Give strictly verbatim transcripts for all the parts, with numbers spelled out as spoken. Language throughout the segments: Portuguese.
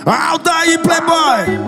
Aldair Playboy.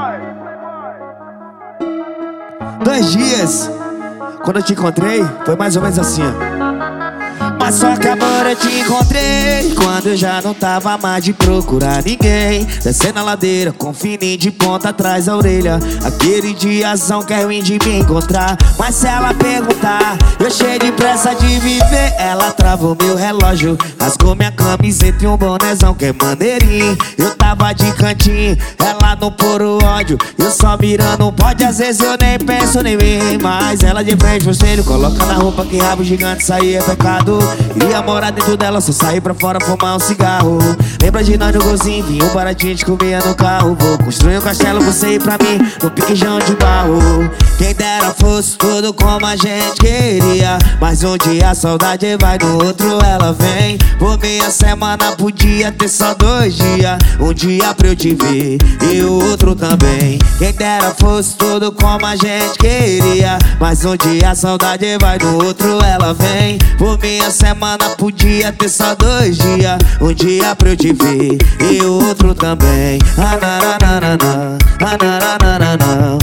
Dois dias, quando eu te encontrei, foi mais ou menos assim, ó. Mas só que agora eu te encontrei quando eu já não tava mais de procurar ninguém. Descendo a ladeira com fininho de ponta atrás da orelha. Aquele diazão que é ruim de me encontrar. Mas se ela perguntar, eu cheio de pressa de viver. Ela travou meu relógio, rasgou minha camiseta e um bonézão que é maneirinho. Eu tava de cantinho, ela não pôr o ódio, eu só mirando pode. Às vezes eu nem penso nem mim, mas ela de frente pro espelho, colocando a roupa que rabo gigante sair é pecado. Iria morar dentro dela, só sair pra fora fumar um cigarro. Lembra de nós no golzinho, vinho baratinho de comia no carro. Vou construir um castelo, você ir pra mim no piquejão de barro. Quem dera fosse tudo como a gente queria, mas um dia a saudade vai, no outro ela vem. Por minha semana podia ter só dois dias, um dia pra eu te ver e o outro também. Quem dera fosse tudo como a gente queria, mas um dia a saudade vai, no outro ela vem. Por minha semana podia ter só dois dias, um dia pra eu te ver e o outro também. Ananana, ananana.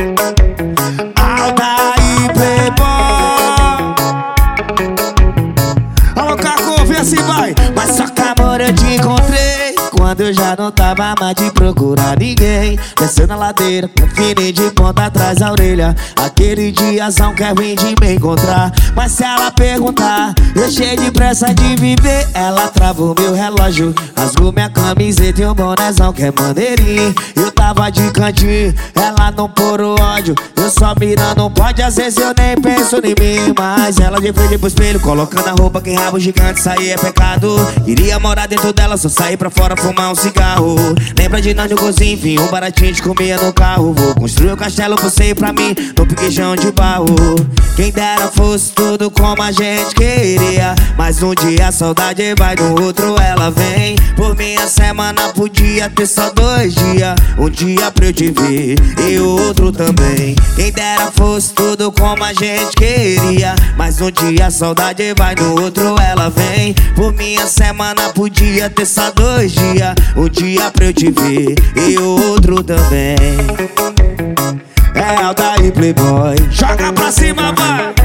Aldair Playboy. Alô, Caco, vem assim, vai. Mas só que amor eu te encontrei quando eu já não tava mais de procurar ninguém. Descendo a ladeira com fininho de ponta atrás da orelha. Aquele diazão que é ruim de me encontrar. Mas se ela perguntar, eu cheio de pressa de viver. Ela travou meu relógio, rasgou minha camiseta e um bonézão que é maneirinho. Eu tava de cantinho, ela não pôr o ódio, eu só mirando pode. Às vezes eu nem penso em mim, mas ela de frente pro espelho, colocando a roupa que rabo gigante sair é pecado. Iria morar dentro dela, só sair pra fora fumar um cigarro. Lembra de nós no golzinho, vinho baratinho de comia no carro. Vou construir um castelo, você ir pra mim no piquejão de barro. Quem dera fosse tudo como a gente queria, mas um dia a saudade vai, no outro ela vem. Por minha semana podia ter só dois dias, um dia pra eu te ver e o outro também. Quem dera fosse tudo como a gente queria, mas um dia a saudade vai, no outro ela vem. Por minha semana podia ter só dois dias, um dia pra eu te ver e o outro também. É Aldair Playboy. Joga pra cima, vai.